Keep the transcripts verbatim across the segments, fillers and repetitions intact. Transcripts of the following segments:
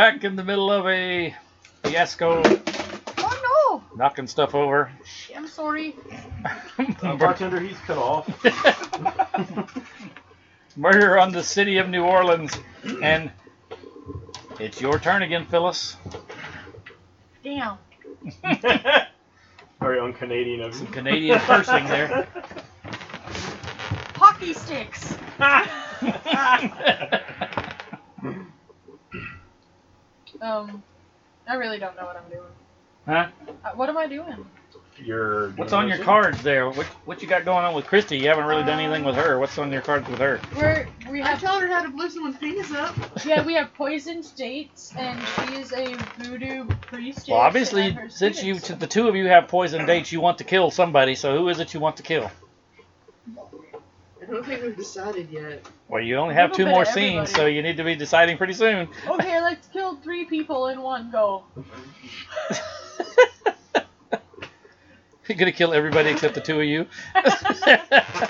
back in the middle of a fiasco. Oh no! Knocking stuff over. I'm sorry. Uh, bartender, he's cut off. Murder on the city of New Orleans. And it's your turn again, Phyllis. Damn. Very un-Canadian of Some you. Canadian cursing there. Hockey sticks. um, I really don't know what I'm doing. Huh? Uh, what am I doing? You're What's on your cards there? What what you got going on with Christy? You haven't really done anything with her. What's on your cards with her? We're we I have told her how to blow someone's penis up. yeah we have poisoned dates, and she is a voodoo priestess. Well, obviously, and her since you students. the two of you have poison dates, you want to kill somebody. So who is it you want to kill? I don't think we've decided yet. Well, you only have Little two bit more of scenes, everybody. so you need to be deciding pretty soon. Okay, let's kill three people in one go. You're gonna kill everybody except the two of you. I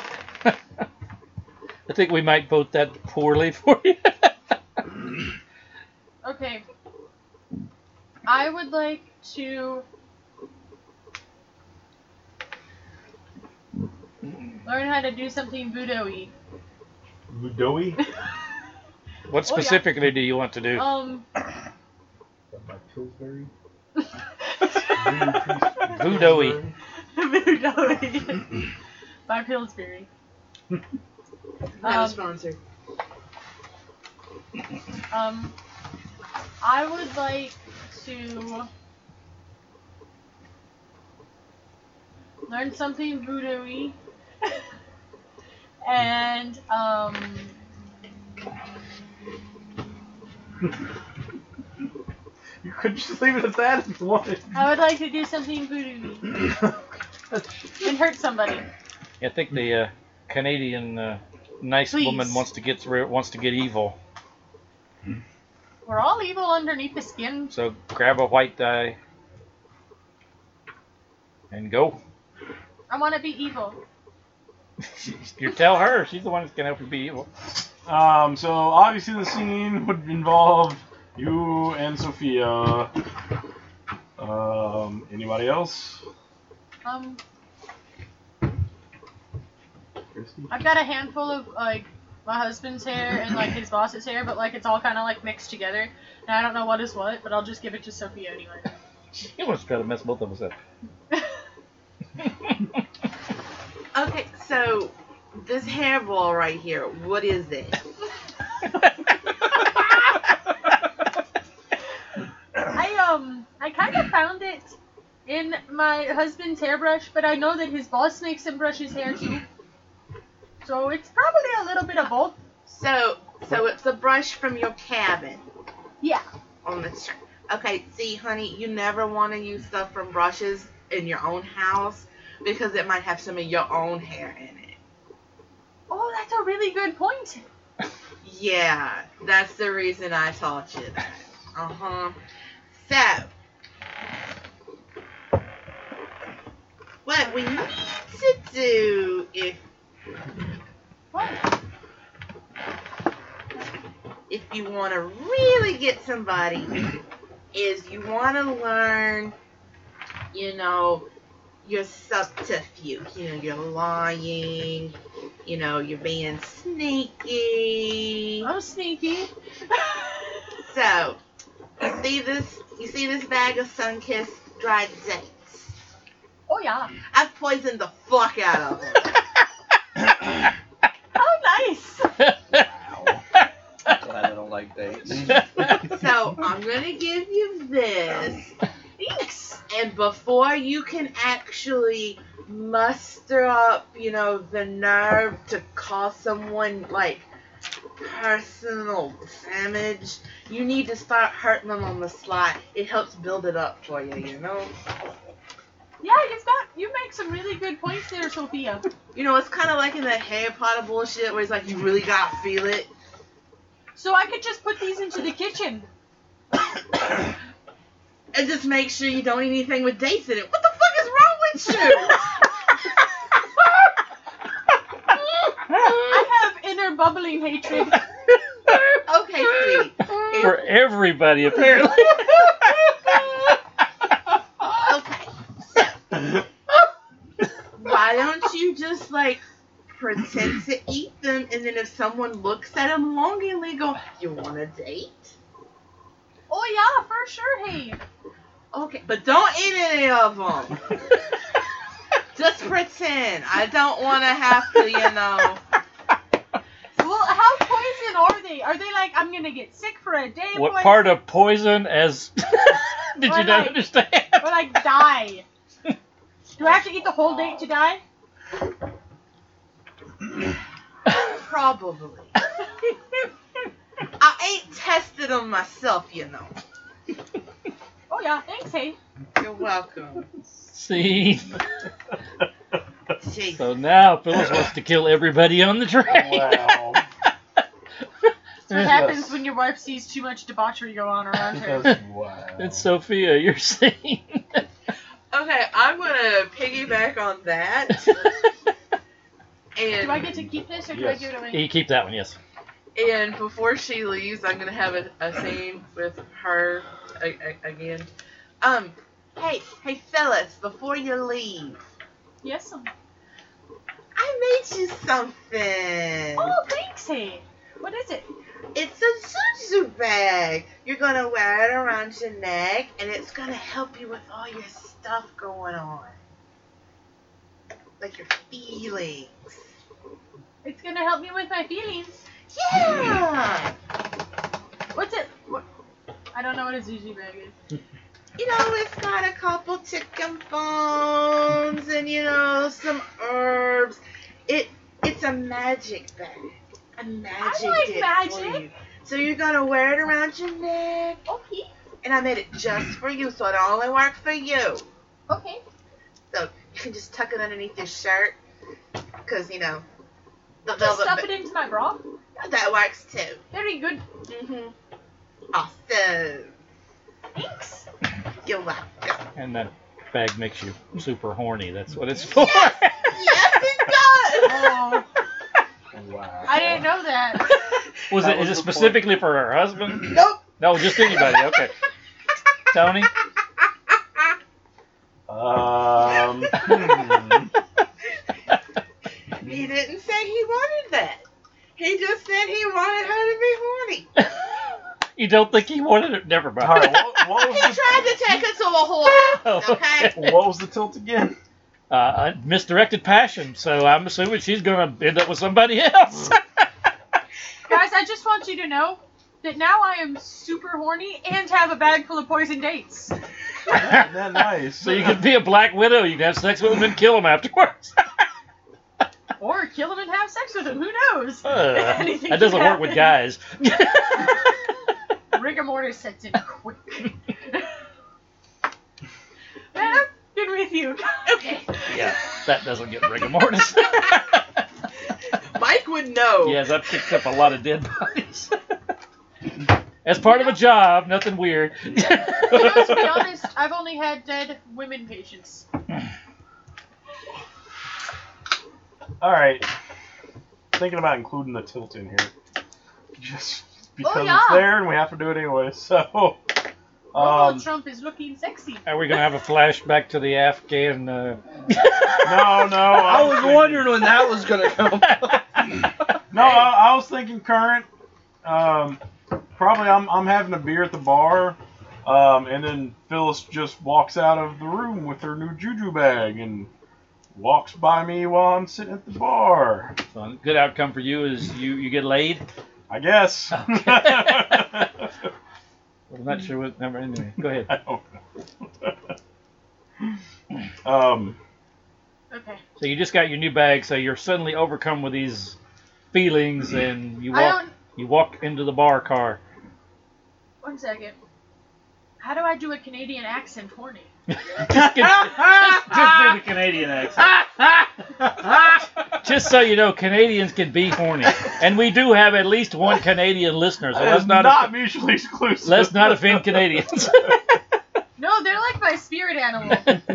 think we might vote that poorly for you. Okay. I would like to learn how to do something voodoo-y. Voodoo-y? What Oh, yeah. specifically do you want to do? Um, By Pillsbury? Voodoo-y. voodoo-y. By Pillsbury. Not a Um, sponsor. um, I would like to learn something voodoo-y. And, um... You could just leave it at that if you wanted. I would like to do something voodoo-y. And hurt somebody. I think the uh, Canadian uh, nice Please. woman wants to get wants to get evil. We're all evil underneath the skin. So grab a white die and go. I want to be evil. You tell her. She's the one that's gonna help you be evil. Um, so obviously the scene would involve you and Sophia. Um, anybody else? Um, Christy? I've got a handful of, like, my husband's hair and, like, his boss's hair, but, like, it's all kind of, like, mixed together. And I don't know what is what, but I'll just give it to Sophia anyway. She wants to try to mess both of us up. Okay, so this hairball right here, what is it? I, um, I kind of found it in my husband's hairbrush, but I know that his boss makes him brush his hair, too. So it's probably a little bit of both. So, so it's a brush from your cabin Yeah. on the string. Okay, see, honey, you never want to use stuff from brushes in your own house because it might have some of your own hair in it. Oh, that's a really good point. Yeah, that's the reason I taught you that. Uh-huh. So, what we need to do if What? if you want to really get somebody is you want to learn, you know, your subterfuge. You know, you're lying, you know, you're being sneaky. I'm sneaky. So, you see this, you see this bag of Sunkist dried dates? Oh, yeah. I've poisoned the fuck out of them. Oh, nice. Glad I don't like dates. So, I'm gonna give you this. Thanks. And before you can actually muster up, you know, the nerve to cause someone, like, personal damage, you need to start hurting them on the slide. It helps build it up for you, you know? Yeah, you've got, you make some really good points there, Sophia. You know, it's kind of like in that Harry Potter bullshit where it's like, you really gotta feel it. So I could just put these into the kitchen. And just make sure you don't eat anything with dates in it. What the fuck is wrong with you? I have inner bubbling hatred. Okay, sweetie. for everybody, apparently. Okay, so why don't you just like pretend to eat them, and then if someone looks at them longingly, go, "You want a date?" Oh yeah, for sure, hey. Okay, but don't eat any of them. Just pretend. I don't want to have to, you know. Well, how poison are they? Are they like, I'm gonna get sick for a day? What poison? part of poison as... Did Or you not like- understand? Or like die? Do I have to eat the whole date to die? Probably. I ain't tested them myself, you know. Oh yeah, thanks, hey. You're welcome. See? Jesus. So now Phyllis wants to kill everybody on the train. Wow. That's what happens when your wife sees too much debauchery go on around her. That's wow. It's Sophia, you're saying. Okay, I'm gonna piggyback on that. And Do I get to keep this or do Yes. I give it away? You keep that one, yes. And before she leaves, I'm gonna have a, a scene with her a, a, again. Um, hey, hey, Phyllis, before you leave, Yes. um, I made you something. Oh, thanks, hey. What is it? It's a juju bag. You're gonna wear it around your neck, and it's gonna help you with all your stuff going on, like your feelings. It's gonna help me with my feelings. Yeah. What's it? What? I don't know what a Zuzu bag is. You know, it's got a couple chicken bones and, you know, some herbs. It It's a magic bag. I magic like it magic. for you. So you're going to wear it around your neck. Okay. And I made it just for you, so it only works for you. Okay. So you can just tuck it underneath your shirt. Because, you know, the I'll just velvet stuff ba- it into my bra. that works too. Very good. Mm-hmm. Awesome. Thanks. You're welcome. And that bag makes you super horny. That's what it's for. Yes, it does. Oh, Wow. I didn't know that. Was That it? was Is it the specifically for her husband? Nope. No, just anybody. Okay. Tony? Um. hmm. He didn't say he wanted that. He just said he wanted her to be horny. You don't think he wanted it? Never mind. All right. What, what He was tried to take her to a whorehouse, Oh, okay? the what was the tilt again? Uh, misdirected passion, so I'm assuming she's going to end up with somebody else. Guys, I just want you to know that now I am super horny and have a bag full of poison dates. Isn't that nice? So you can be a Black Widow. You can have sex with them and kill them afterwards. Or kill him and have sex with him. Who knows? Uh, Anything that doesn't can work with happen. guys. Rigor mortis sets in quick. Man, I've been with you. Okay. Yeah, that doesn't get rigor mortis. Mike would know. Yes, I've picked up a lot of dead bodies. As part of a job, nothing weird. You know, to be honest, I've only had dead women patients. All right. Thinking about including the tilt in here, just because Oh, yeah. it's there and we have to do it anyway. So, Donald um, Trump is looking sexy. Are we going to have a flashback to the Afghan? Uh... no, no. I was thinking- wondering when that was gonna come. No, I, I was thinking current. Um, probably I'm I'm having a beer at the bar, um, and then Phyllis just walks out of the room with her new juju bag and walks by me while I'm sitting at the bar. So a good outcome for you is you, you get laid. I guess. Okay. I'm not sure what number. Anyway, go ahead. I don't know. um, Okay. So you just got your new bag, so you're suddenly overcome with these feelings, and you I walk don't. you walk into the bar car. One second. How do I do a Canadian accent horny? just, just, just do the Canadian accent. Just so you know, Canadians can be horny, and we do have at least one Canadian listener. So it's let's not, not off- mutually exclusive. let's not offend Canadians. No, they're like my spirit animal.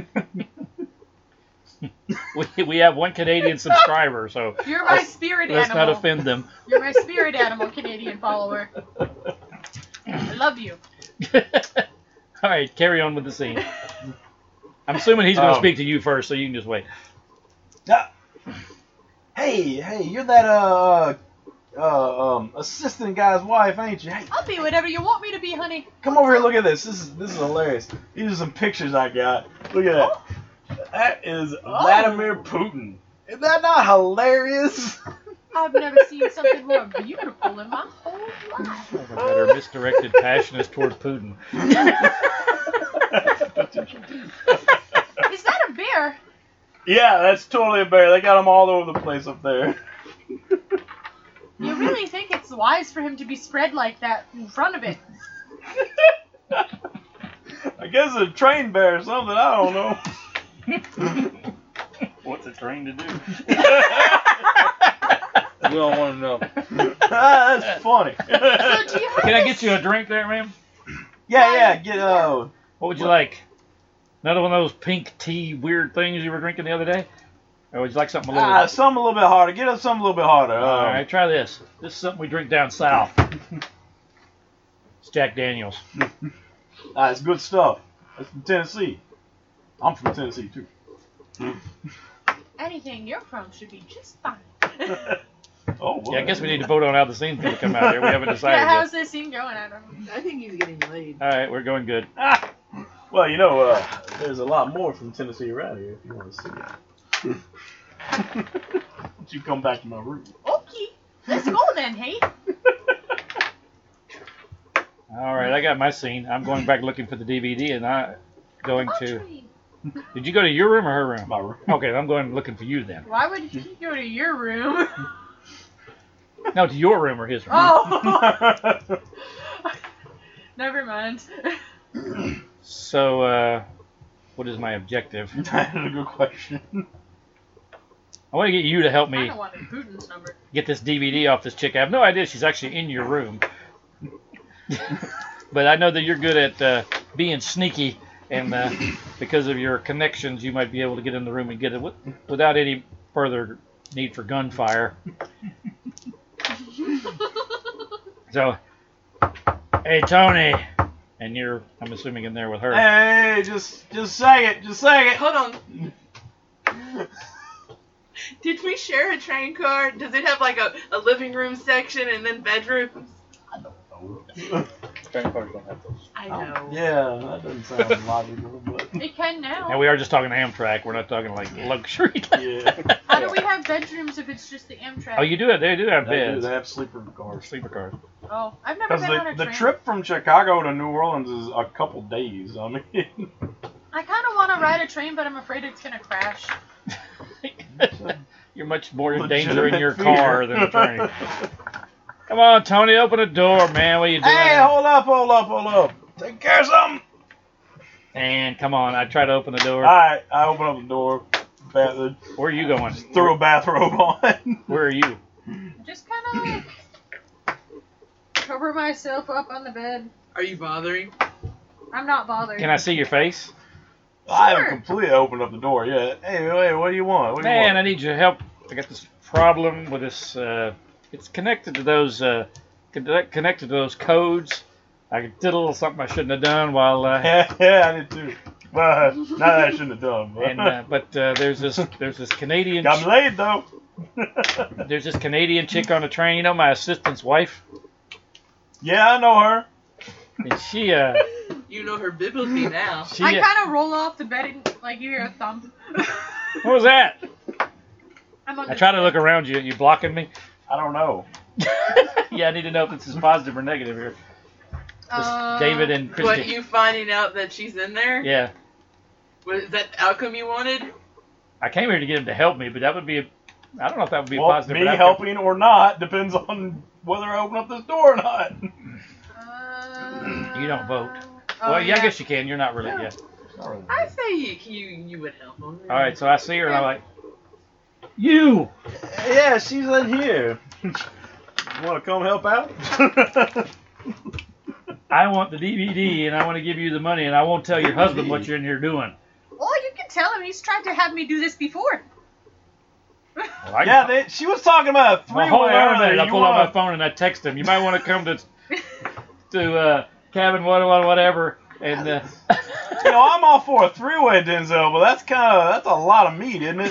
we, we have one Canadian subscriber, so You're my let's, spirit let's animal. not offend them. You're my spirit animal, Canadian follower. love you. All right, carry on with the scene. I'm assuming he's going to Um, speak to you first, so you can just wait. Uh, hey, hey, you're that uh, uh, um, assistant guy's wife, ain't you? Hey, I'll be whatever you want me to be, honey. come over here. Look at this. This is this is hilarious. These are some pictures I got. Look at that. That is Vladimir Putin. Is that not hilarious? I've never seen something more beautiful in my whole life. That are misdirected passionate towards Putin. Is that a bear? Yeah, that's totally a bear. They got them all over the place up there. You really think it's wise for him to be spread like that in front of it? I guess it's a trained bear or something. I don't know. What's it trained to do? We don't want to know. Ah, that's funny. So do you have Can I this- get you a drink there, ma'am? Yeah, yeah. Get uh. What would you like? Another one of those pink tea weird things you were drinking the other day? Or would you like something a little... Ah, something a little bit harder. Get us something a little bit harder. Um, All right, try this. This is something we drink down south. It's Jack Daniels. Ah, it's good stuff. It's from Tennessee. I'm from Tennessee too. Anything you're from should be just fine. Oh, Yeah, I guess we need to vote on how the scene's going to come out here. We haven't decided Yeah, how's yet. this scene going? I don't know. I think he's getting laid. All right, we're going good. Ah, well, you know, uh, there's a lot more from Tennessee around here if you want to see it. Won't you come back to my room? Okay, let's go then, hey. All right, I got my scene. I'm going back looking for the D V D, and I'm going to... Audrey, Did you go to your room or her room? My room. Okay, I'm going looking for you then. why would he go to your room? No, to your room or his room. Oh, never mind. So, uh, what is my objective? That's a good question. I want to get you to help I me don't want Putin's number. get this D V D off this chick. I have no idea she's actually in your room. But I know that you're good at uh, being sneaky, and uh, because of your connections, you might be able to get in the room and get it w- without any further need for gunfire. So, hey, Tony. And you're, I'm assuming, in there with her. Hey, just just say it. Just say it. Hold on. Did we share a train car? Does it have like a, a living room section and then bedrooms? Train cars don't have those. I know. Yeah, that doesn't sound logical, but It can now. And we are just talking Amtrak. We're not talking like luxury. yeah. How do we have bedrooms if it's just the Amtrak? Oh, you do it. They do have They do. beds. They have sleeper Or cars. sleeper cars. Oh, I've never Because been on a the, the train. trip from Chicago to New Orleans is a couple days. I mean, I kind of want to ride a train, but I'm afraid it's gonna crash. You're much more in danger in your legitimate car fear. than a train. Come on, Tony, open the door, man. What are you doing? Hey, hold up, hold up, hold up. Take care of something. And come on, I try to open the door. All right, I open up the door. Bath- Where are you going? throw a bathrobe on. Where are you? Just kind of cover myself up on the bed. Are you bothering? I'm not bothered. Can I see your face? I haven't Sure. completely opened up the door yet. Hey, wait, what do you want? What do you Man, I want? need your help. I got this problem with this. Uh, it's connected to those. Uh, connect- connected to those codes. I did a little something I shouldn't have done while. Uh, Yeah, yeah, I did too. But not that I shouldn't have done. But, and uh, but uh, there's this there's this Canadian got me laid though. there's this Canadian chick on the train. You know my assistant's wife. Yeah, I know her. And she uh You know her biblically now. she. I uh, kind of roll off the bed and like you hear a thump. what was that? I'm on I the try to bed. look around you. You blocking me? I don't know. Yeah, I need to know if this is positive or negative here. This Uh, David and What, Christy. you finding out that she's in there? Yeah, Was that the outcome you wanted? I came here to get him to help me, but that would be. A, I don't know if that would be a Well, positive. me but I- helping or not depends on whether I open up this door or not. Uh, You don't vote. Oh, well, yeah, I yeah. guess you can. You're not really. Yeah. Yeah. I say you you, you would help him. All right, so I see her and I'm like, you. Yeah, she's in here. Want to come help out? I want the D V D and I want to give you the money and I won't tell your husband what you're in here doing. Oh, you can tell him he's tried to have me do this before. Well, I, yeah, they, she was talking about a well, three-way hold on a earlier. minute. I You pull out wanna- my phone and I text him. You might want to come to to uh, cabin, whatever, whatever, and. Uh, You know, I'm all for a three-way Denzel, but that's kind of that's a lot of meat, isn't it?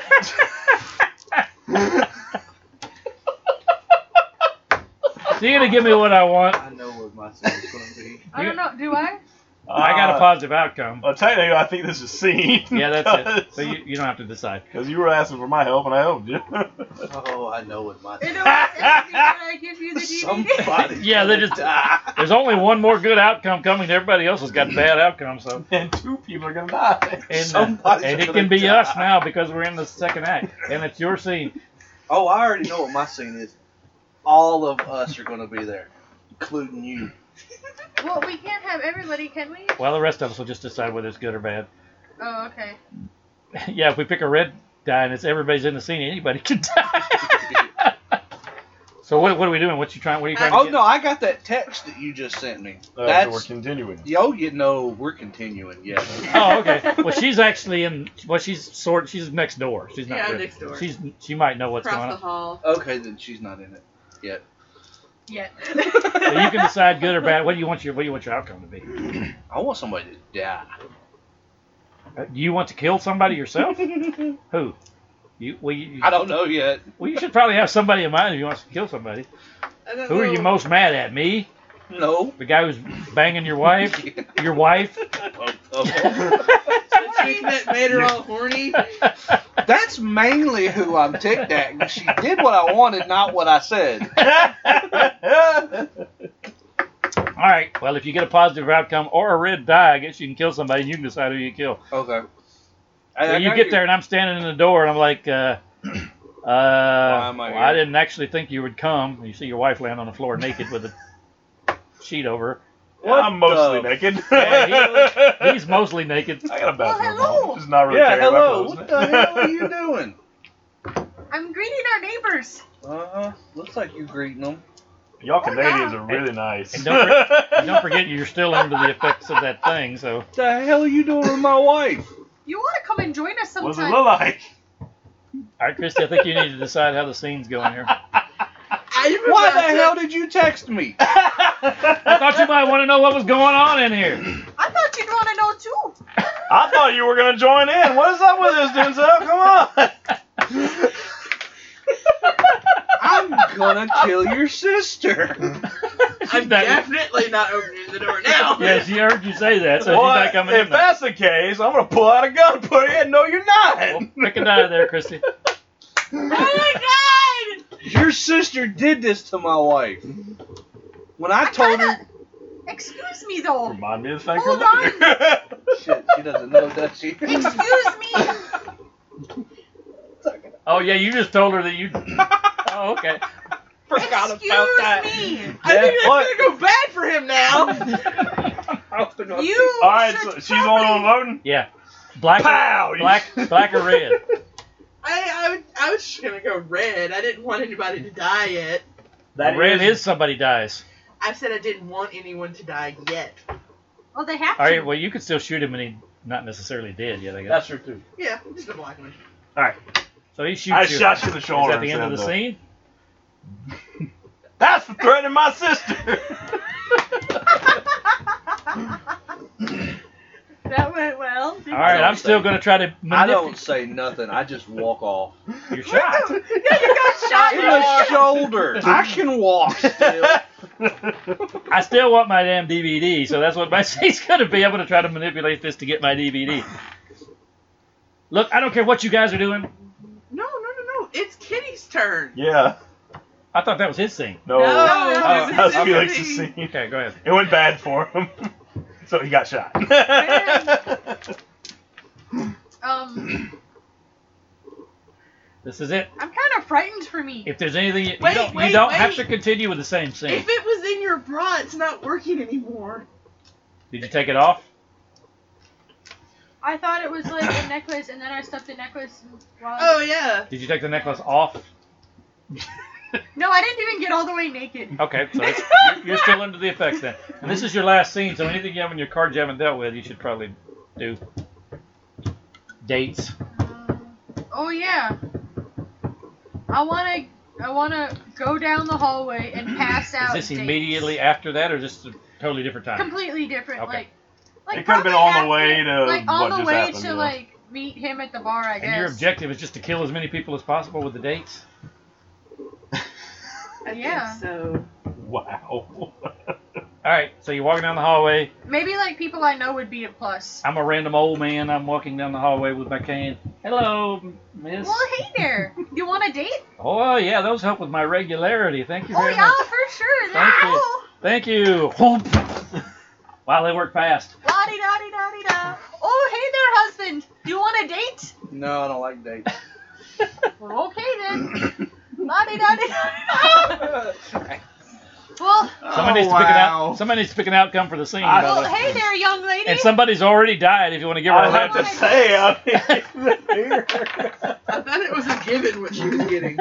So you're gonna give me what I want. I know what my scene's gonna be. I don't know. Do I? I got a Uh, positive outcome. Well, technically, I think this is scene. Yeah, that's it. So you, you don't have to decide. Because you were asking for my help, and I helped you. Oh, I know what my You know what? Did I give you the D V D? Somebody. Yeah, they just. There's only one more good outcome coming. Everybody else has got bad outcomes. So. And two people are gonna die. And, uh, Somebody's and it gonna can be die. us now because we're in the second act, and it's your scene. Oh, I already know what my scene is. All of us are gonna be there, including you. Well, we can't have everybody, can we? Well, the rest of us will just decide whether it's good or bad. Oh, okay. Yeah, if we pick a red die and it's everybody's in the scene, anybody can die. So what, what are we doing? What you trying? What are you trying to Oh get? no, I got that text that you just sent me. Uh, so That's we're continuing. yo, you know, we're continuing. Yeah. Oh, okay. Well, she's actually in. Well, she's sort. She's next door. She's not. Yeah, really- next door. She's. She might know what's Across going the on. hall. Okay, then she's not in it yet. Yeah. So you can decide good or bad. What do you want your What do you want your outcome to be? I want somebody to die. Uh, Do you want to kill somebody yourself? Who? You. Well, you, I don't know yet. well, you should probably have somebody in mind if you want to kill somebody. I don't Who are know. you most mad at? Me? No. The guy who's banging your wife? Your wife? Oh, oh. The chick that made her all horny? That's mainly who I'm ticked at. 'Cause she did what I wanted, not what I said. All right. Well, if you get a positive outcome or a red die, I guess you can kill somebody and you can decide who you kill. Okay. So you get there and I'm standing in the door and I'm like, uh, uh, am I well, I here? didn't actually think you would come. And you see your wife laying on the floor naked with a sheet over her. What I'm mostly the- naked. Yeah, He's mostly naked. I got a bathroom. Well, hello. on. Just not really Yeah, caring hello. about What clothes. the hell are you doing? I'm greeting our neighbors. Uh-huh. Looks like you greeting them. Y'all Oh, Canadians yeah. are really nice. And don't, for, and don't forget you're still under the effects of that thing. So What the hell are you doing with my wife? You want to come and join us What's it sometime? look like? all right, Christy, I think you need to decide how the scene's going here. I'm Why about the to- hell did you text me? I thought you might want to know what was going on in here. I thought you'd want to know too. I thought you were gonna join in. What is up with this, Denzel? Come on. I'm gonna kill your sister. I'm not- definitely not opening the door now. Yeah, she heard you say that, so Well, she's not coming if in. Now. that's the case, I'm gonna pull out a gun and put it in. No, you're not. Well, pick a die there, Christy. Oh my god! Your sister did this to my wife. When I I told her, kinda- Excuse me though. Remind me to thank Hold her. shit, she doesn't know, does she? Excuse me. Oh yeah, you just told her that you. Oh okay. Forgot Excuse about that. me. I think it's What? gonna go bad for him now. You. All right, should so she's the only one probably- voting. Yeah. Black. Pow! Black. Black or red. I, I, would- I was just gonna go red. I didn't want anybody to die yet. That red is somebody dies. I said I didn't want anyone to die yet. Well, they have to. All right. Well, you could still shoot him, and he not necessarily did yet. I guess. That's true too. Yeah, just a black one. All right, So he shoots I you. shot you in the Is shoulder. that the end of the instead scene? That's for threatening my sister. That went well. All right. don't I'm still say- gonna try to. I don't manipulate. say nothing. I just walk off. You're shot. Yeah, you got shot In in the shoulder. I can walk still. I still want my damn D V D, so that's what my scene's gonna be. I'm gonna try to manipulate this to get my D V D. Look, I don't care what you guys are doing. No, no, no, no. It's Kitty's turn. Yeah. I thought that was his scene. No. No, Oh, it's That's his Felix's scene. scene. Okay, go ahead. It went bad for him, so he got shot. Um, This is it. I'm kind of frightened for me. If there's anything, you Wait, don't, you wait, don't wait. have to continue with the same scene. If it was in your bra, it's not working anymore. Did you take it off? I thought it was like a necklace, and then I stuffed the necklace. While Oh yeah. Did you take the necklace off? No, I didn't even get all the way naked. Okay, so it's, you're, you're still under the effects then. And this is your last scene, so anything you have in your cards you haven't dealt with, you should probably do. Dates. Um, oh yeah. I wanna, I wanna go down the hallway and pass Is out. this dates. immediately after that, or just to totally different time. completely different. Okay. Like, like It could have been probably on the way after- to like what on the just way happened, to yeah. like meet him at the bar, I guess. And your objective is just to kill as many people as possible with the dates? I Yeah. think so. Wow. All right, so you're walking down the hallway. Maybe like people I know would be a plus. I'm a random old man. I'm walking down the hallway with my cane. Hello, miss. Well, hey there. You want a date? Oh, yeah, those help with my regularity. Thank you Oh very yeah, much. for sure. Thank you. Wow. Thank you. Whoomp. Wow, they work fast. La di da di da di da. Oh, hey there, husband. Do you want a date? No, I don't like dates. Well, okay then. La di da di da. Well, Somebody Oh, needs to pick an wow. out. Somebody needs to pick an outcome for the scene. I- by the well, way. hey there, young lady. And somebody's already died. If you want to give her I a have head. to say, I mean, here. I thought it was a given what she was getting.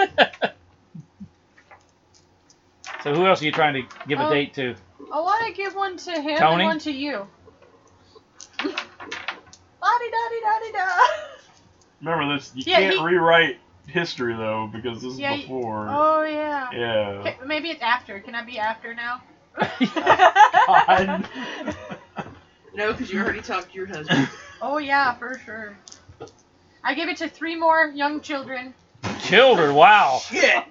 So who else are you trying to give a Oh. date to? I want to give one to him Tony? and one to you. La di da di da di da. Remember this, you Yeah, can't he- rewrite history though, because this is Yeah, he- before. Oh yeah. Yeah. Okay, maybe it's after. Can I be after now? God. No, because you already talked to your husband. Oh yeah, for sure. I give it to three more young children, Children. Wow. Shit!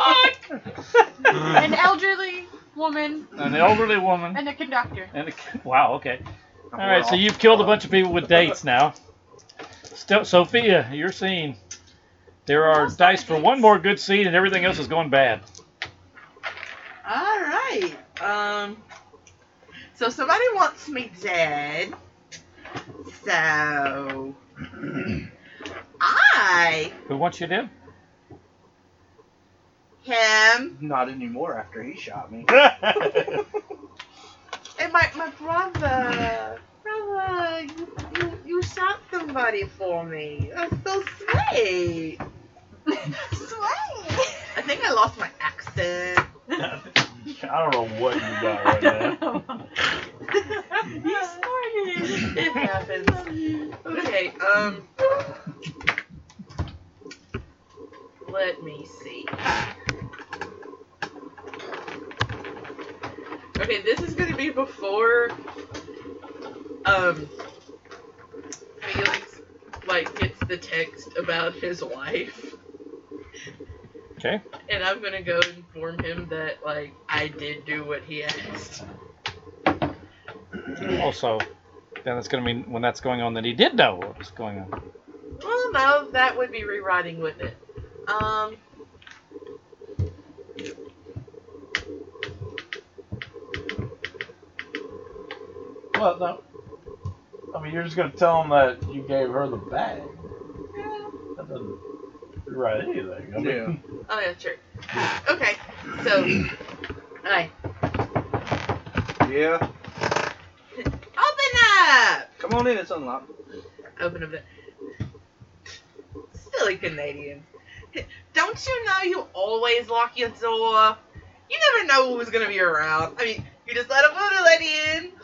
an elderly woman, An elderly woman. and a conductor. And a, wow. Okay. All right. So you've killed a bunch of people with dates now. Still, Sophia, your scene. There are Almost dice out for of one dates. more good scene, and everything else is going bad. All right. Um. So somebody wants me dead. So I, Who wants you dead? him, Not anymore after he shot me. and my my brother. Brother, you, you, you shot somebody for me. That's so sweet. Sweet. I think I lost my accent. I don't know what you got right now. You snorted. It happens. Okay, um. Let me see. Okay, this is gonna be before, um, Felix, like, gets the text about his wife. Okay. And I'm gonna go inform him that, like, I did do what he asked. Also, then it's going to mean when that's going on that he did know what was going on. Well, no, that would be rewriting with it. Um. Well, no. I mean, you're just gonna tell him that you gave her the bag. Yeah. That doesn't rewrite anything. I mean, Yeah. Oh yeah, sure. Okay, so, hi. Yeah. Open up! Come on in, it's unlocked. Open up the... Silly Canadians. Don't you know you always lock your door? You never know who's gonna be around. I mean, you just let a voodoo lady in.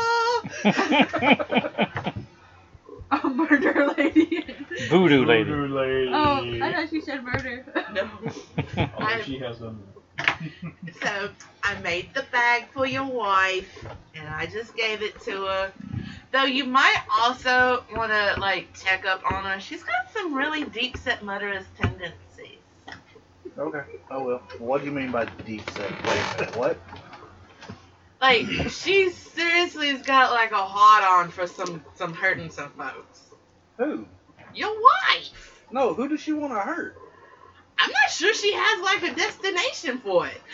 Ha! A murder lady. Voodoo lady. Voodoo lady. Oh, I thought she said murder. No. Oh, she has them. So, I made the bag for your wife, and I just gave it to her. Though you might also want to, like, check up on her. She's got some really deep-set murderous tendencies. Okay, I will. What do you mean by deep set? Wait a minute, what? Like, she seriously has got, like, a hard-on for some, some hurting some folks. Who? Your wife! No, who does she want to hurt? I'm not sure she has, like, a destination for it.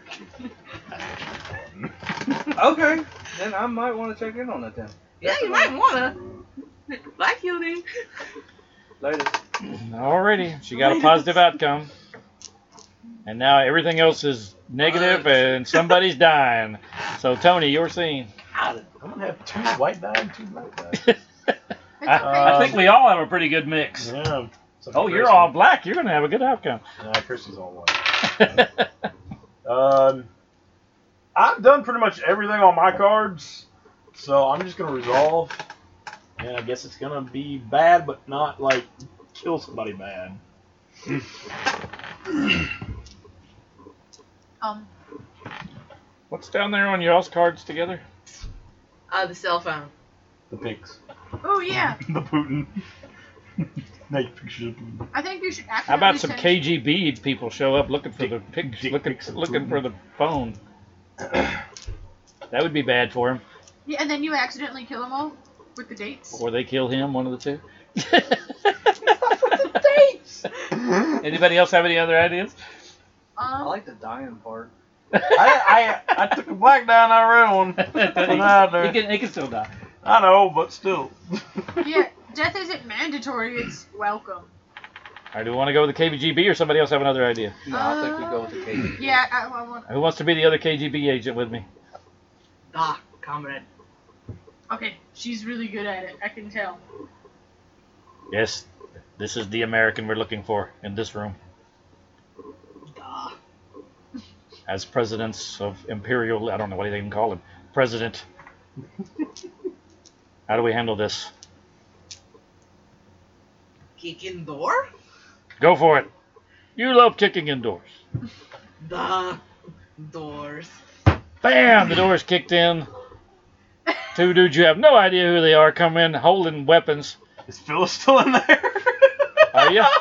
Okay, then I might want to check in on it then. Yeah, you might want to. Bye, cutie. Later. Alrighty, she got a positive outcome. And now everything else is negative and somebody's dying. So, Tony, your scene. I'm gonna have two white die and two black die. I, I think we all have a pretty good mix. Yeah. Oh, you're all black. You're going to have a good outcome. Nah, Chrissy's all white. Um, I've done pretty much everything on my cards, so I'm just gonna resolve. And I guess it's gonna be bad, but not like kill somebody bad. Um, What's down there on y'all's cards together? Uh, the cell phone. The pics. Oh yeah. The Putin. Naked pictures of Putin. I think you should How accidentally about some send- K G B people show up looking for the pics, dick looking, pics of looking Putin. for the phone? That would be bad for him. Yeah, and then you accidentally kill them all with the dates. Or they kill him, one of the two. Dates! Anybody else have any other ideas? I Um, like the dying part. I, I I took a black die and I read one. he, Put it out there. can, he can still die. I know, but still. yeah, death isn't mandatory. It's welcome. All right, do we want to go with the K G B or somebody else have another idea? No, I think we go with the K G B. Yeah, I, I want. Who wants to be the other K G B agent with me? Ah, comrade. Okay, she's really good at it. I can tell. Yes, this is the American we're looking for in this room. Ah. As presidents of Imperial, I don't know what they even call him, president. How do we handle this? Kicking door? Go for it. You love kicking in doors. The doors. Bam! The door's kicked in. Two dudes you have no idea who they are come in holding weapons. Is Phyllis still in there? Are you?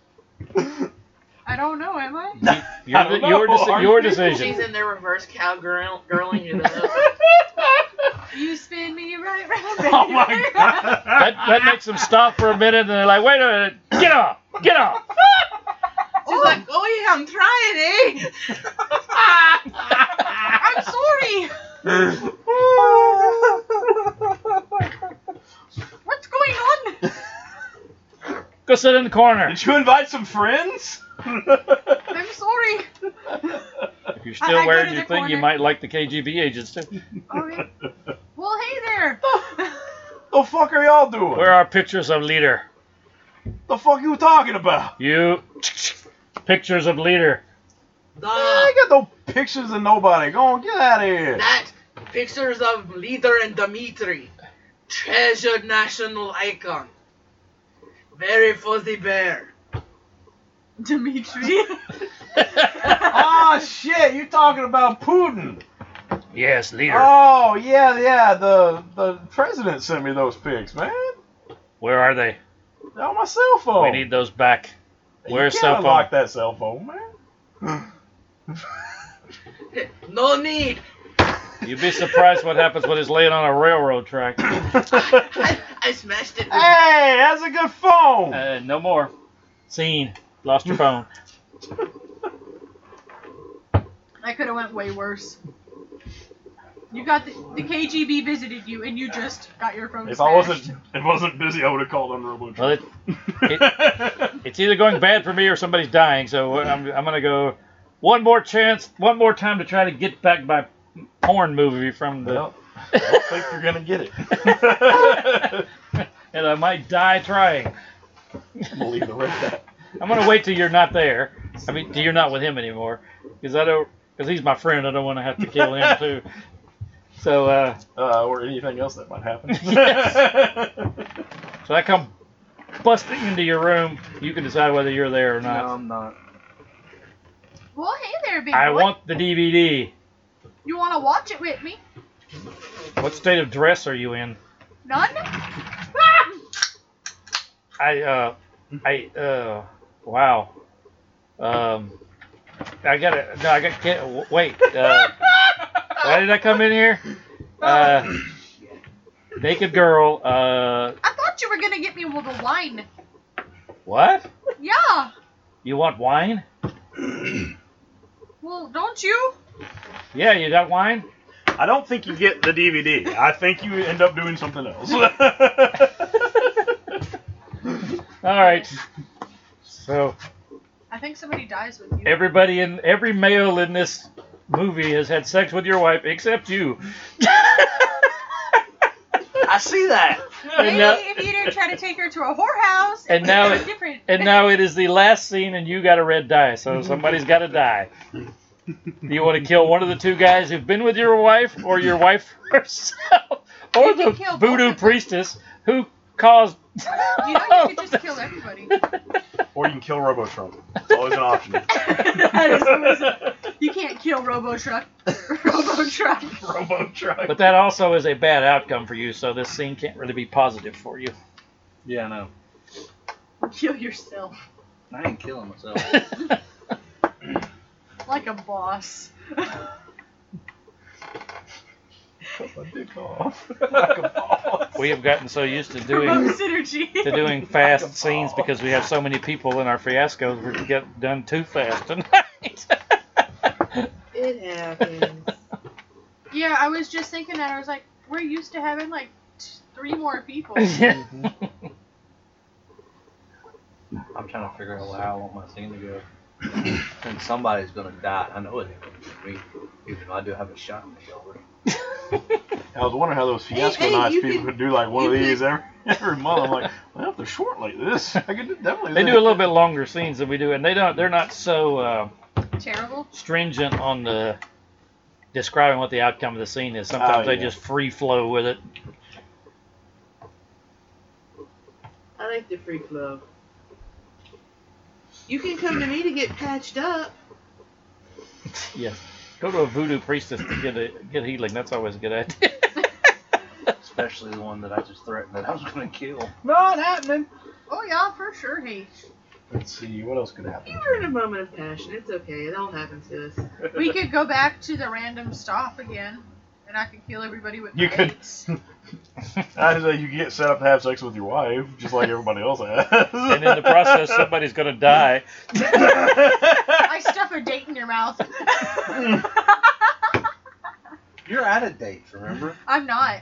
I don't know, am I? Your, I don't know, your, deci- are your you? decision. She's in there reverse cowgirl girling you. The You spin me right round. Oh my god. That, that makes them stop for a minute and they're like, wait a minute, get off, get off. She's like, oh yeah, I'm trying, eh? I'm sorry. What's going on? Go sit in the corner. Did you invite some friends? I'm sorry. If you're I- still I go wearing to your the thing, you corner. might like the K G B agents too. Okay. Well, hey there. The fuck are y'all doing? Where are pictures of leader? The fuck you talking about? You pictures of leader. The, I got no pictures of nobody. Go on, get out of here. that pictures of Leader and Dimitri. Treasured national icon. Very fuzzy bear. Dimitri. Oh shit, you talking about Putin? Yes, leader. Oh yeah, yeah. The the president sent me those pics, man. Where are they? They're on my cell phone. We need those back. Where's you cell can't phone? unlock that cell phone, man. No need. You'd be surprised what happens when it's laying on a railroad track. I, I smashed it. With, Hey, that's a good phone. Uh, no more. Scene. Lost your phone. That could have went way worse. You got the, the K G B visited you, and you just got your phone If smashed. I wasn't, if I wasn't busy, I would have called on Robotron. Well, it, it, it's either going bad for me or somebody's dying, so I'm, I'm going to go one more chance, one more time to try to get back my porn movie from the... Well, I don't think you're gonna get it. And I might die trying. We'll leave the rest of that. I'm going to wait till you're not there. I mean, till you're not with him anymore. Because I don't... Because he's my friend, I don't want to have to kill him too. So, uh... Uh, or anything else that might happen. So I come busting into your room. You can decide whether you're there or No, not. I'm not. Well, hey there, big I boy. want the D V D. You want to watch it with me? What state of dress are you in? None? I, uh... I, uh... Wow. Um... I gotta... No, I got... Can't, wait. Uh... Why did I come in here? Uh... Naked girl. Uh... I thought you were going to get me with the wine. What? Yeah. You want wine? Well, don't you? Yeah, you got wine? I don't think you get the D V D. I think you end up doing something else. Alright. So, I think somebody dies with you. everybody in... Every male in this movie has had sex with your wife, except you. I see that. And Maybe now, if you didn't try to take her to a whorehouse, it And would now be it- different. and now it is the last scene, and you got a red die, so somebody's got to die. Do you want to kill one of the two guys who've been with your wife, or your wife herself, or You can the kill both voodoo of them. priestess who caused. You know you could just kill everybody. Or you can kill Robo Trump. It's always an option. That is always a- you can't kill Robo Truck. Robo Truck. Robo Truck. But that also is a bad outcome for you, so this scene can't really be positive for you. Yeah, I know. Kill yourself. I ain't killing myself. Like a boss. Cut my dick off. Like a boss. We have gotten so used to Promote doing synergy. to doing fast scenes because we have so many people in our fiascos. We get done too fast tonight. It happens. Yeah, I was just thinking that. I was like, we're used to having like t- three more people. Yeah. I'm trying to figure out how I want my scene to go. And somebody's gonna die. I know it ain't gonna be me, even though I do have a shot in the shoulder. I was wondering how those fiasco Hey, hey, nights you people could- could do like one of you these could- every every month. I'm like, well, if they're short like this, I could definitely. They do a little bit longer scenes than we do, and they don't. They're not so uh, Terrible. stringent on the describing what the outcome of the scene is. Sometimes Oh, they yeah. just free flow with it. I like the free flow. You can come to me to get patched up. Yes. Go to a voodoo priestess to get a get healing. That's always a good idea. Especially the one that I just threatened that I was gonna kill. Not happening. Oh yeah, for sure. Hey, Let's see what else could happen. You were in a moment of passion. It's okay. It all happens to us. we could go back to the random stop again, and I could kill everybody with You could- blades. I just say you get set up to have sex with your wife, just like everybody else has. And in the process, somebody's gonna die. I stuff a date in your mouth. You're out of date, remember? I'm not.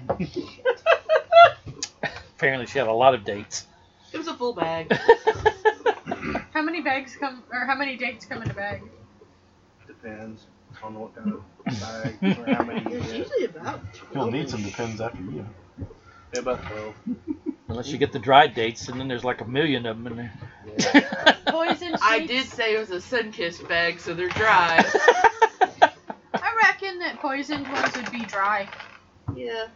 Apparently, she had a lot of dates. It was a full bag. How many bags come, or how many dates come in a bag? Depends on what kind of bag or how many you There's get. usually about He'll need some depends after you. Yeah, about twelve. Unless you get the dry dates, and then there's like a million of them in there. Yeah. Poison I sweets. did say it was a sun-kissed bag, so they're dry. I reckon that poisoned ones would be dry. Yeah.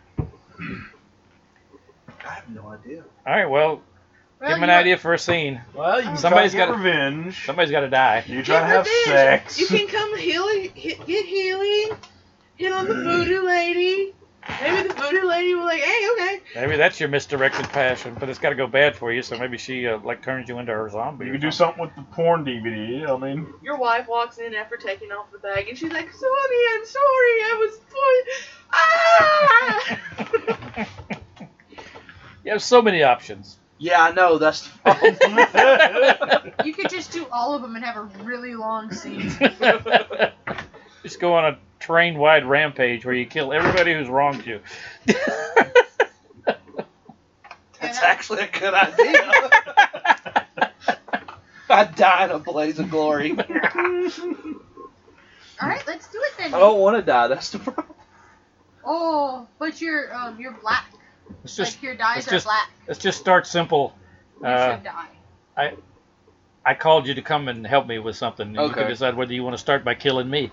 I have no idea. All right, well, Well, give them an you- idea for a scene. Well, you can Somebody's try to get gotta- revenge. Somebody's got to die. You try to Get have revenge. sex. You can come healing, hit, get healing, hit on the voodoo lady. Maybe the voodoo lady will like, hey, okay. Maybe that's your misdirected passion, but it's got to go bad for you. So maybe she uh, like turns you into her zombie. You or can do something. something with the porn D V D. I mean, Your wife walks in after taking off the bag, and she's like, sorry, I'm sorry, I was born. Ah! You have so many options. Yeah, I know. That's the problem. You could just do all of them and have a really long scene. Just go on a train-wide rampage where you kill everybody who's wronged you. That's actually a good idea. I die in a blaze of glory. All right, let's do it then. I don't want to die. That's the problem. Oh, but you're um you're black. Let's just like your dyes let's are just- black. let's just start simple. You Uh, should die. I called you to come and help me with something. And You Okay. can decide whether you want to start by killing me.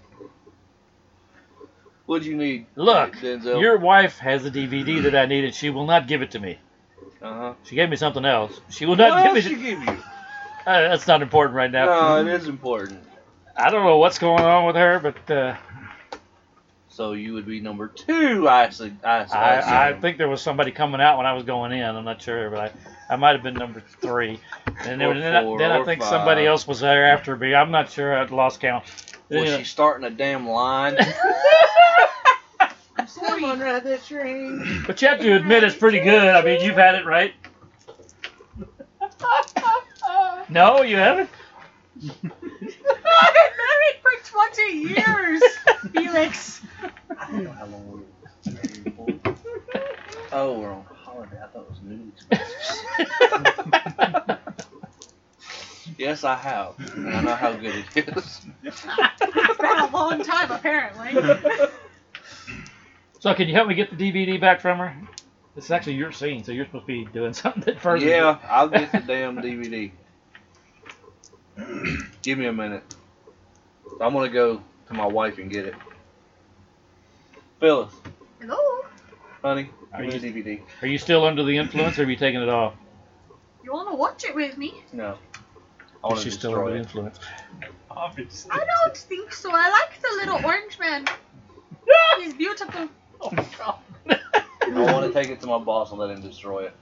What do you need? Look, Denzel? your wife has the D V D that I needed. She will not give it to me. Uh-huh. She gave me something else. She will not What give else it. she give you? Uh, that's not important right now. No, it is important. I don't know what's going on with her, but uh, So you would be number two, I see. I, I, I, I assume. think there was somebody coming out when I was going in. I'm not sure, but I, I might have been number three. And Or then, then, I, four, then I or think five. somebody else was there after me. I'm not sure. I lost count. Was Yeah. she starting a damn line? I'm sorry. Someone ride that train. But you have to admit it's pretty good. I mean, you've had it, right? No, you haven't? I've been married for twenty years, Felix. I don't know how long we were married for. Oh, we're on holiday. I thought it was New Year's. Yes, I have. And I know how good it is. It's been a long time, apparently. So can you help me get the D V D back from her? This is actually your scene, so you're supposed to be doing something further. Yeah, I'll get the damn D V D. Give me a minute. I'm gonna go to my wife and get it. Phyllis, Hello. Honey, Are give me you- the D V D. Are you still under the influence, or have you taken it off? You wanna watch it with me? No. I want to She's still under destroy the it. influence. Obviously. I don't think so. I like the little orange man. He's beautiful. Oh God. I want to take it to my boss and let him destroy it.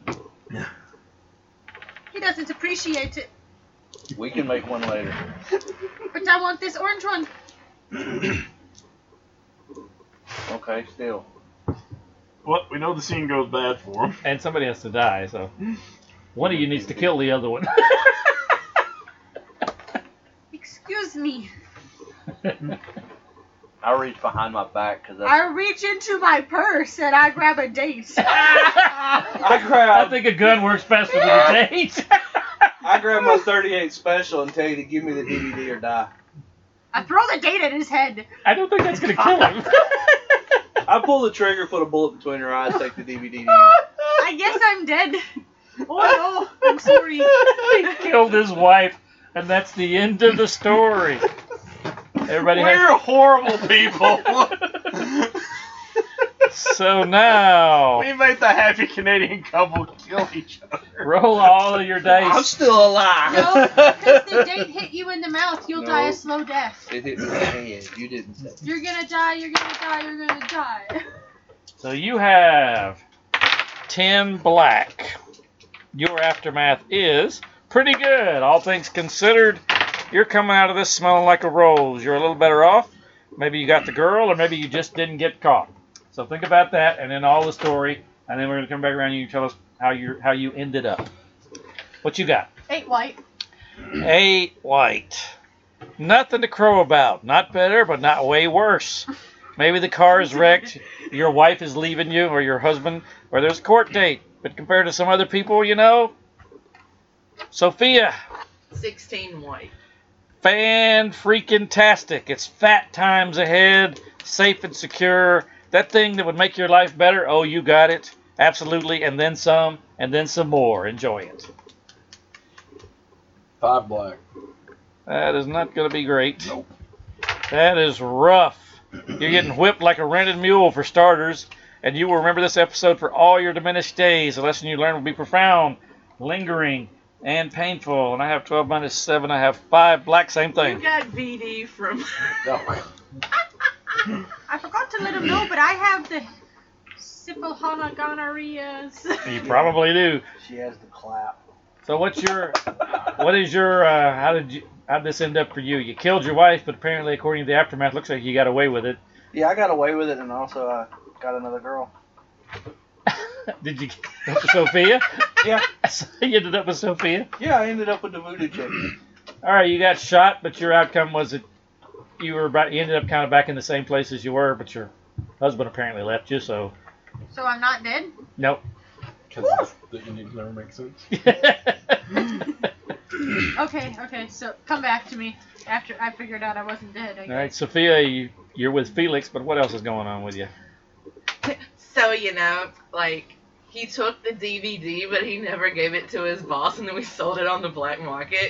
He doesn't appreciate it. We can make one later. But I want this orange one. Okay, still. Well, we know the scene goes bad for him. And somebody has to die, so one of you needs to kill the other one. Excuse me. I reach behind my back because that's. I reach into my purse and I grab a date. I I grab. think a gun works best with a date. I grab my thirty-eight special and tell you to give me the D V D or die. I throw the date at his head. I don't think that's gonna kill him. I pull the trigger, put a bullet between her eyes, take the D V D to you. I guess I'm dead. Oh no, I'm sorry. He killed his wife, and that's the end of the story. Everybody We're has. horrible people. So now, We made the happy Canadian couple kill each other. roll all of your I'm dice. still alive. No, because the date hit you in the mouth, you'll No. die a slow death. It hit me in the head. You didn't say. You're gonna die, you're gonna die, you're gonna die. So you have ten black. Your aftermath is pretty good, all things considered. You're coming out of this smelling like a rose. You're a little better off. Maybe you got the girl, or maybe you just didn't get caught. So think about that, and then all the story, and then we're gonna come back around and you tell us how you how you ended up. What you got? Eight white. Eight white. Nothing to crow about. Not better, but not way worse. Maybe the car is wrecked, your wife is leaving you, or your husband, or there's a court date. But compared to some other people, you know, Sophia, sixteen white. fan-freaking-tastic. It's fat times ahead, safe and secure. That thing that would make your life better, oh, you got it. Absolutely, and then some, and then some more. Enjoy it. Five black. That is not going to be great. Nope. That is rough. You're getting whipped like a rented mule for starters, and you will remember this episode for all your diminished days. The lesson you learn will be profound, lingering, and painful. And I have twelve minus seven. I have five black. Same You thing. got V D from. I forgot to let him know, but I have the syphilhana gonorrheas. You probably do. She has the clap. So what's your, what is your, uh, how did you, how did this end up for you? You killed your wife, but apparently, according to the aftermath, looks like you got away with it. Yeah, I got away with it, and also I got another girl. Did you get up with Sophia? Yeah. So you ended up with Sophia? Yeah, I ended up with the voodoo chick. All right, you got shot, but your outcome was that you were about, you ended up kind of back in the same place as you were, but your husband apparently left you, so So I'm not dead? nope. Because the endings never make sense. Okay, okay, so come back to me after I figured out I wasn't dead. I All right, guess. Sophia, you, you're with Felix, but what else is going on with you? So, you know, like, he took the D V D, but he never gave it to his boss, and then we sold it on the black market.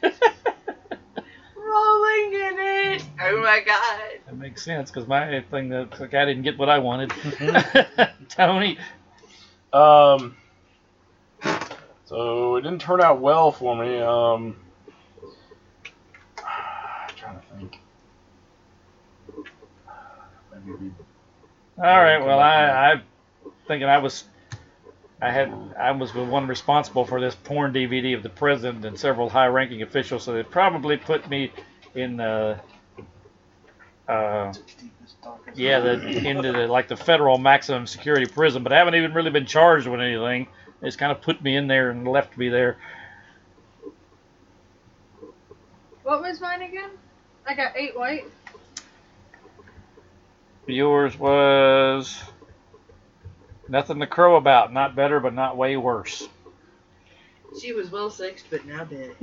Rolling in it. Oh my god. That makes sense, because my thing, that's like I didn't get what I wanted. Tony, Um, so it didn't turn out well for me. Um, I'm trying to think. Maybe we- all right, well, I, I thinking I was, I had, I was the one responsible for this porn D V D of the president and several high-ranking officials, so they probably put me in the, uh, yeah, the into the like the federal maximum security prison. But I haven't even really been charged with anything. They just kind of put me in there and left me there. What was mine again? I got eight white. Yours was nothing to crow about. Not better, but not way worse. She was well sexed, but now dead.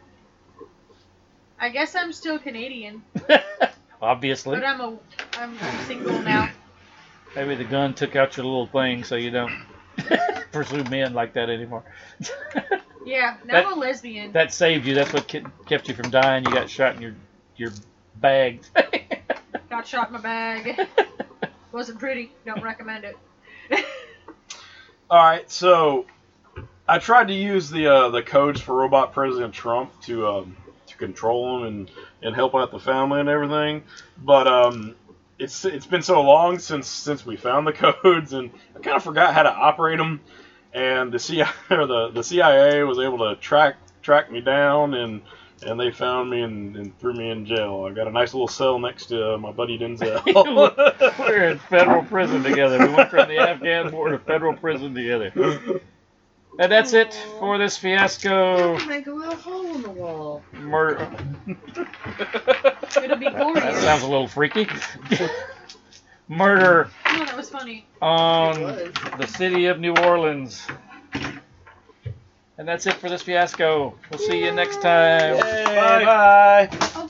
I guess I'm still Canadian, Obviously. but I'm a I'm, I'm single now. Maybe the gun took out your little thing so you don't pursue men like that anymore. Yeah, now That- I'm a lesbian. That saved you. That's what ke- kept you from dying. You got shot in your your bag. Got shot in my bag. Wasn't pretty. Don't recommend it. All right, so I tried to use the uh, the codes for Robot President Trump to um, to control him and, and help out the family and everything, but um, it's it's been so long since since we found the codes, and I kind of forgot how to operate them. And the C I A or the, the C I A was able to track track me down, and and they found me and, and threw me in jail. I got a nice little cell next to uh, my buddy Denzel. We're in federal prison together. We went from the Afghan war to federal prison together. And that's it for this fiasco. Make a little hole in the wall. Murder. It'll be glorious. That sounds a little freaky. Murder Oh, that was funny. on It was. the city of New Orleans. And that's it for this fiasco. We'll see you next time. Bye bye.